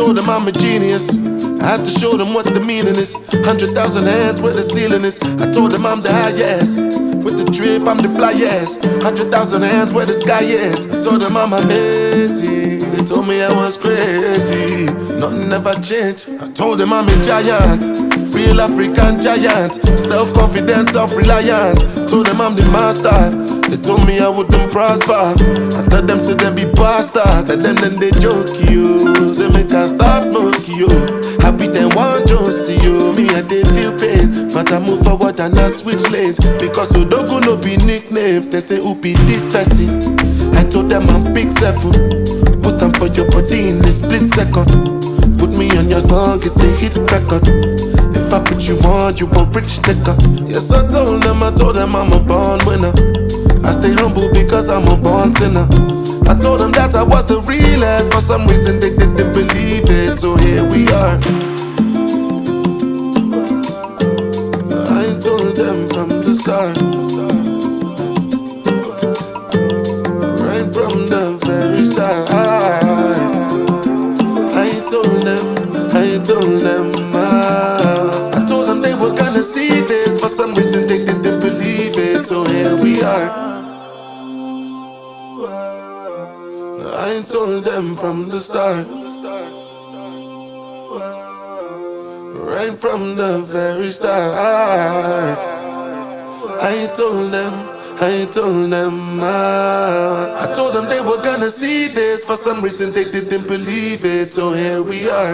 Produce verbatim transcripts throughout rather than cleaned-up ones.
told them I'm a genius. I had to show them what the meaning is. Hundred thousand hands where the ceiling is. I told them I'm the highest. With the drip, I'm the flyest. Hundred thousand hands where the sky is. Told them I'm amazing. They told me I was crazy. Nothing ever changed. I told them I'm a giant. Real African giant. Self-confident, self-reliant. Told them I'm the master. They told me I wouldn't prosper. I tell them, say them be bastard. Tell them, then they joke you. Say me can't stop smoking you. Happy them want to see you. Me and they feel pain, but I move forward and I switch lanes. Because Odogo no be nickname. They say who be this person. I told them I'm big seven. Put them for your body in a split second. Put me on your song, it's a hit record. If I put you on, you a rich nigga. Yes, I told them, I told them I'm a born winner. I stay humble because I'm a born sinner. I told them that I was the realest. For some reason they didn't believe it. So here we are. I told them from the start. Right from the very start. I told them, I told them uh, I told them they were gonna see this. For some reason they didn't believe it. So here we are. I told them from the start. Right from the very start. I told them, I told them uh, I told them they were gonna see this. For some reason they didn't believe it. So here we are.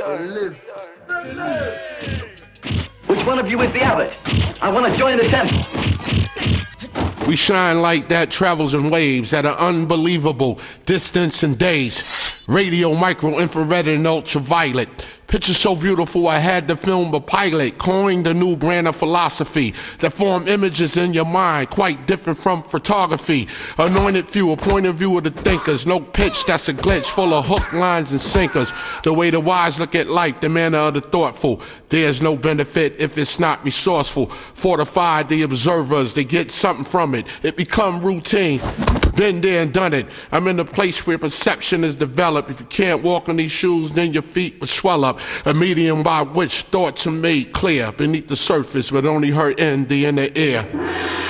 Which one of you is the abbot? I want to join the temple. We shine like that travels in waves at an unbelievable distance and days. Radio, micro, infrared, and ultraviolet. Pictures so beautiful I had to film a pilot, coined a new brand of philosophy that form images in your mind, quite different from photography. Anointed few, a point of view of the thinkers. No pitch, that's a glitch, full of hook lines and sinkers. The way the wise look at life, the manner of the thoughtful. There's no benefit if it's not resourceful. Fortified the observers, they get something from it. It become routine. Been there and done it. I'm in a place where perception is developed. If you can't walk in these shoes, then your feet will swell up. A medium by which thoughts are made clear beneath the surface, but only heard in the inner ear.